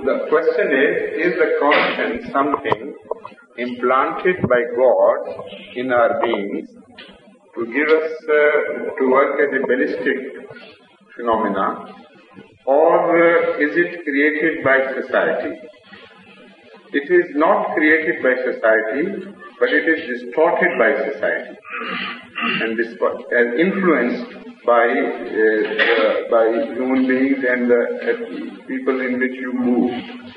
the question is the conscience something implanted by God in our beings to give us, to work as a ballistic phenomena, or is it created by society? It is not created by society, but it is distorted by society and influenced by human beings and the people in which you move.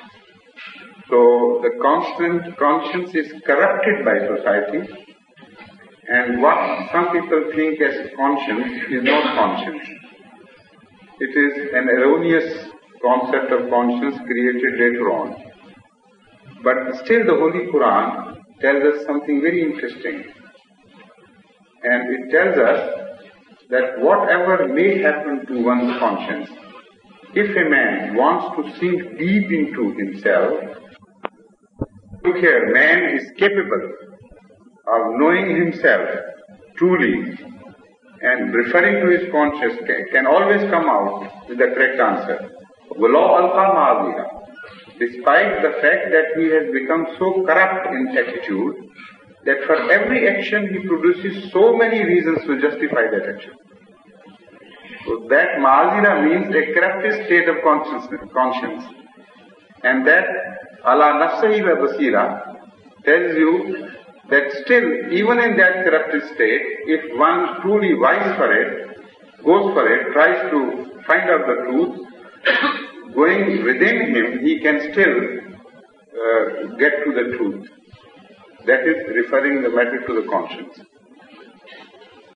So the conscience is corrupted by society, and what some people think as conscience is not conscience. It is an erroneous concept of conscience created later on. But still the Holy Quran tells us something very interesting. And it tells us that whatever may happen to one's conscience, if a man wants to sink deep into himself, look here, man is capable of knowing himself truly, and referring to his conscience can always come out with the correct answer. وَلَوْ أَلْقَى مَعَذِيرًا. Despite the fact that he has become so corrupt in attitude that for every action he produces so many reasons to justify that action. So that ma'azira means a corrupted state of conscience. And that ala nafsahi wa basira tells you that still, even in that corrupted state, if one truly vies for it, goes for it, tries to find out the truth, going within him, he can still get to the truth. That is referring the matter to the conscience.